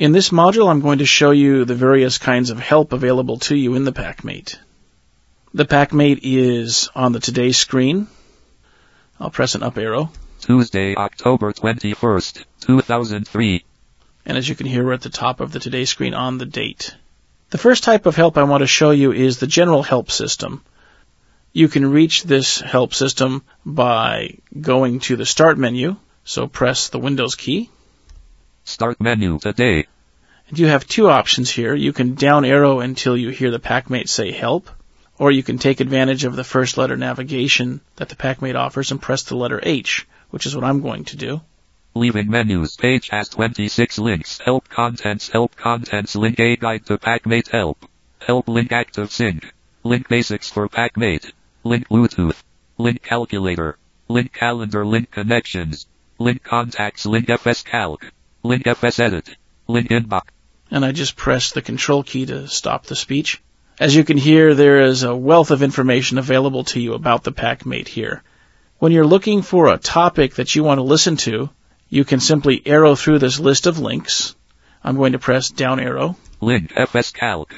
In this module, I'm going to show you the various kinds of help available to you in the PackMate. The PackMate is on the Today screen. I'll press an up arrow. Tuesday, October 21st, 2003. And as you can hear, we're at the top of the Today screen on the date. The first type of help I want to show you is the general help system. You can reach this help system by going to the Start menu, so press the Windows key. Start menu, Today. And you have two options here. You can down arrow until you hear the PackMate say Help, or you can take advantage of the first letter navigation that the PackMate offers and press the letter H, which is what I'm going to do. Leaving menus. Page has 26 links. Help contents, link A guide to PackMate help. Help link active sync. Link basics for PackMate. Link Bluetooth. Link calculator. Link calendar, link connections. Link contacts, link FSCalc. Link FSEdit. Link inbox. And I just press the control key to stop the speech. As you can hear, there is a wealth of information available to you about the PackMate here. When you're looking for a topic that you want to listen to, you can simply arrow through this list of links. I'm going to press down arrow. Link FSCalc.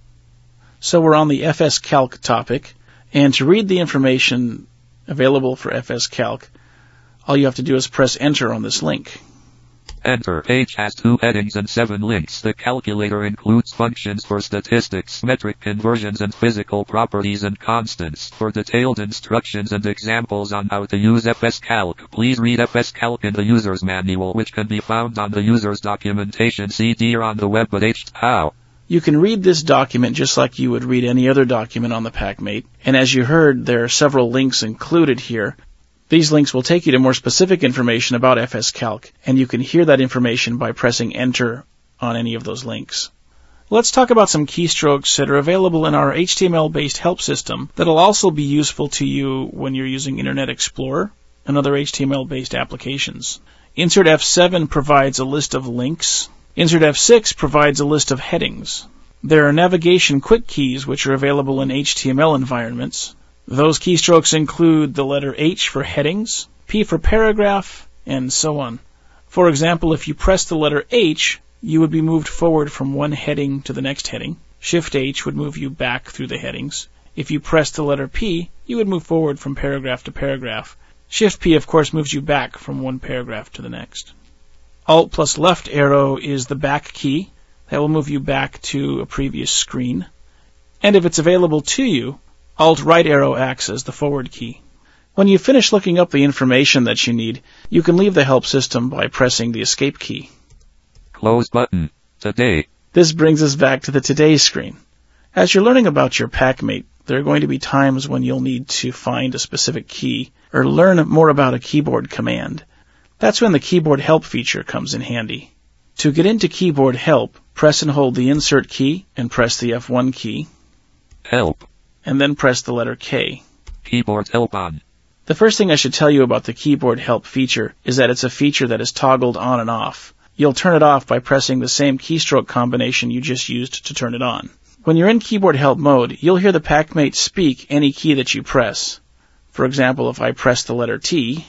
So we're on the FSCalc topic. And to read the information available for FSCalc, all you have to do is press enter on this link. Enter. Page has 2 headings and 7 links. The calculator includes functions for statistics, metric conversions, and physical properties and constants. For detailed instructions and examples on how to use FSCalc, please read FSCalc in the user's manual, which can be found on the user's documentation CD or on the web at How. You can read this document just like you would read any other document on the PackMate. And as you heard, there are several links included here. These links will take you to more specific information about FSCalc, and you can hear that information by pressing enter on any of those links. Let's talk about some keystrokes that are available in our HTML-based help system that will also be useful to you when you're using Internet Explorer and other HTML-based applications. Insert F7 provides a list of links. Insert F6 provides a list of headings. There are navigation quick keys which are available in HTML environments. Those keystrokes include the letter H for headings, P for paragraph, and so on. For example, if you press the letter H, you would be moved forward from one heading to the next heading. Shift H would move you back through the headings. If you press the letter P, you would move forward from paragraph to paragraph. Shift P, of course, moves you back from one paragraph to the next. Alt plus left arrow is the back key. That will move you back to a previous screen. And if it's available to you, Alt right arrow acts as the forward key. When you finish looking up the information that you need, you can leave the help system by pressing the escape key. Close button. Today. This brings us back to the Today screen. As you're learning about your PackMate, there are going to be times when you'll need to find a specific key or learn more about a keyboard command. That's when the keyboard help feature comes in handy. To get into keyboard help, press and hold the insert key and press the F1 key. Help. And then press the letter K. Keyboard help on. The first thing I should tell you about the keyboard help feature is that it's a feature that is toggled on and off. You'll turn it off by pressing the same keystroke combination you just used to turn it on. When you're in keyboard help mode, you'll hear the PackMate speak any key that you press. For example, if I press the letter T,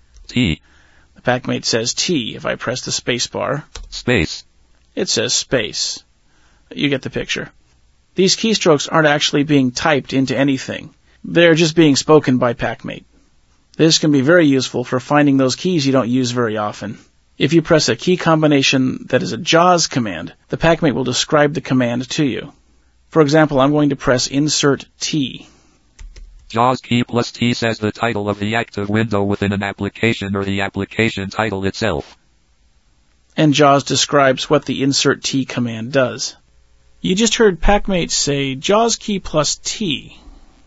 T. The PackMate says T. If I press the space bar, space. It says space. You get the picture. These keystrokes aren't actually being typed into anything. They're just being spoken by PackMate. This can be very useful for finding those keys you don't use very often. If you press a key combination that is a JAWS command, the PackMate will describe the command to you. For example, I'm going to press Insert T. JAWS key plus T says the title of the active window within an application or the application title itself. And JAWS describes what the Insert T command does. You just heard PackMate say JAWS key plus T.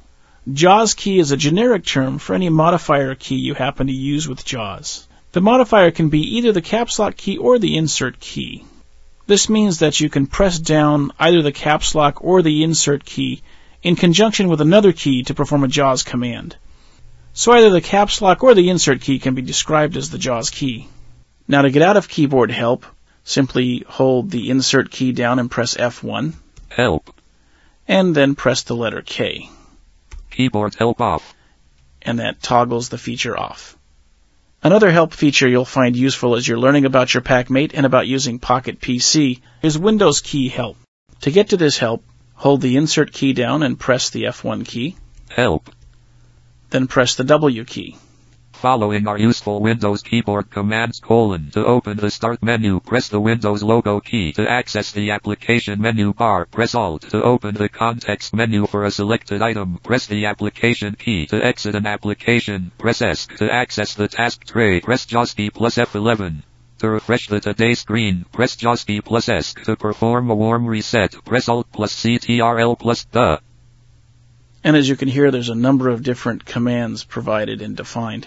JAWS key is a generic term for any modifier key you happen to use with JAWS. The modifier can be either the caps lock key or the insert key. This means that you can press down either the caps lock or the insert key in conjunction with another key to perform a JAWS command. So either the caps lock or the insert key can be described as the JAWS key. Now to get out of keyboard help, simply hold the insert key down and press F1. Help. And then press the letter K. Keyboard help off. And that toggles the feature off. Another help feature you'll find useful as you're learning about your PackMate and about using Pocket PC is Windows Key Help. To get to this help, hold the Insert key down and press the F1 key. Help. Then press the W key. Following are useful Windows keyboard commands: to open the Start menu, press the Windows logo key. To access the application menu bar, press Alt. To open the context menu for a selected item, press the application key. To exit an application, press ESC. To access the task tray, press JAWS key plus F11. To refresh the Today screen, press JAWS key plus ESC. To perform a warm reset, press Alt plus CTRL plus D. And as you can hear, there's a number of different commands provided and defined.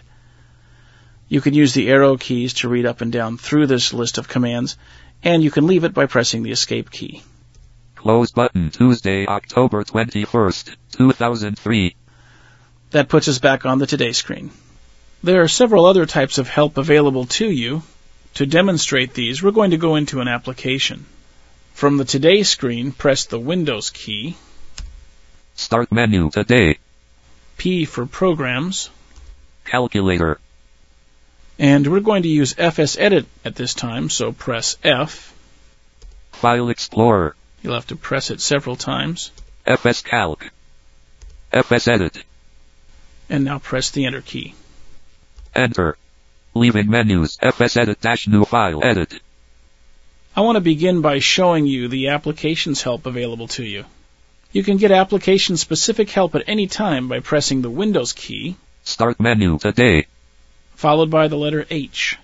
You can use the arrow keys to read up and down through this list of commands, and you can leave it by pressing the Escape key. Close button. Tuesday, October 21st, 2003. That puts us back on the Today screen. There are several other types of help available to you. To demonstrate these, we're going to go into an application. From the Today screen, press the Windows key. Start menu. Today. P for Programs. Calculator. And we're going to use FSEdit at this time, so press F. File Explorer. You'll have to press it several times. FSCalc. FSEdit. And now press the Enter key. Enter. Leaving menus. FSEdit-new file. Edit. I want to begin by showing you the applications help available to you. You can get application-specific help at any time by pressing the Windows key. Start menu. Today. Followed by the letter H.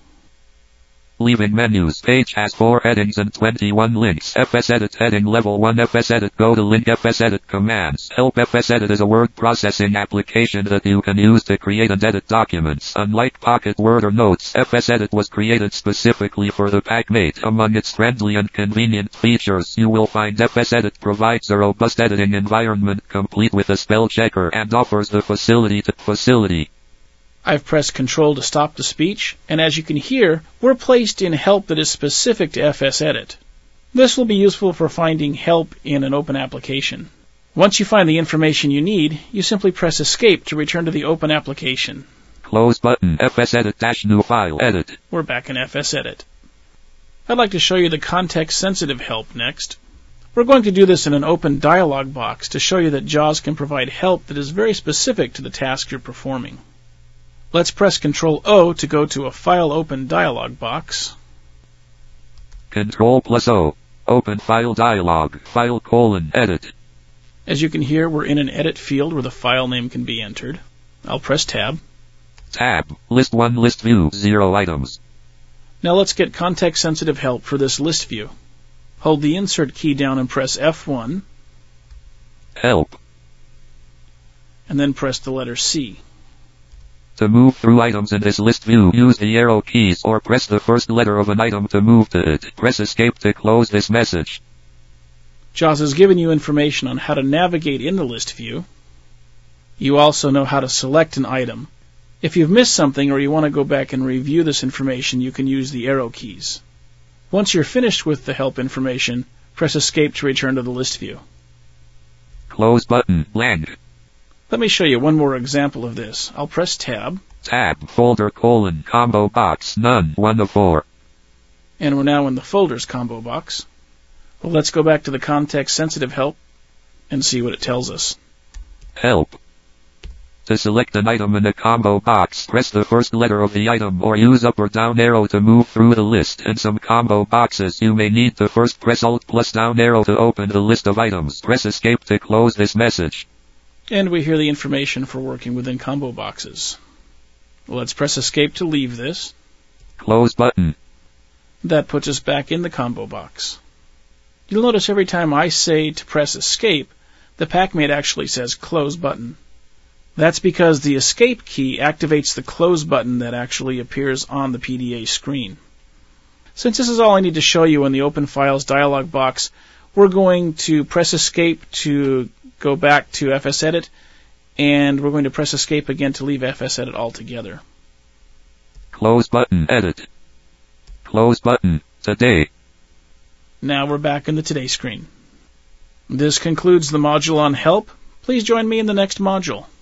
Leaving menus. Page has 4 headings and 21 links. FSEdit heading level 1. FSEdit go to link. FSEdit commands. Help. FSEdit is a word processing application that you can use to create and edit documents. Unlike Pocket Word or Notes, FSEdit was created specifically for the PackMate. Among its friendly and convenient features, you will find FSEdit provides a robust editing environment complete with a spell checker and offers the facility. I've pressed Control to stop the speech, and as you can hear, we're placed in help that is specific to FSEdit. This will be useful for finding help in an open application. Once you find the information you need, you simply press Escape to return to the open application. Close button. FSEdit-new file. Edit. We're back in FSEdit. I'd like to show you the context-sensitive help next. We're going to do this in an open dialog box to show you that JAWS can provide help that is very specific to the task you're performing. Let's press Ctrl-O to go to a File Open dialog box. Ctrl+O. Open File dialog. File: edit. As you can hear, we're in an edit field where the file name can be entered. I'll press Tab. Tab. List 1. List view. 0 items. Now let's get context-sensitive help for this list view. Hold the Insert key down and press F1. Help. And then press the letter C. To move through items in this list view, use the arrow keys or press the first letter of an item to move to it. Press Escape to close this message. JAWS has given you information on how to navigate in the list view. You also know how to select an item. If you've missed something or you want to go back and review this information, you can use the arrow keys. Once you're finished with the help information, press Escape to return to the list view. Close button. Blank. Let me show you one more example of this. I'll press Tab. Tab. Folder: combo box. None. 1 of 4. And we're now in the Folders combo box. Well, let's go back to the context-sensitive help and see what it tells us. Help. To select an item in a combo box, press the first letter of the item or use up or down arrow to move through the list. In some combo boxes, you may need to first press Alt plus down arrow to open the list of items. Press Escape to close this message. And we hear the information for working within combo boxes. Let's press Escape to leave this. Close button. That puts us back in the combo box. You'll notice every time I say to press Escape, the PackMate actually says Close button. That's because the Escape key activates the Close button that actually appears on the PDA screen. Since this is all I need to show you in the Open Files dialog box, we're going to press Escape to go back to FSEdit, and we're going to press Escape again to leave FSEdit altogether. Close button. Edit. Close button. Today. Now we're back in the Today screen. This concludes the module on help. Please join me in the next module.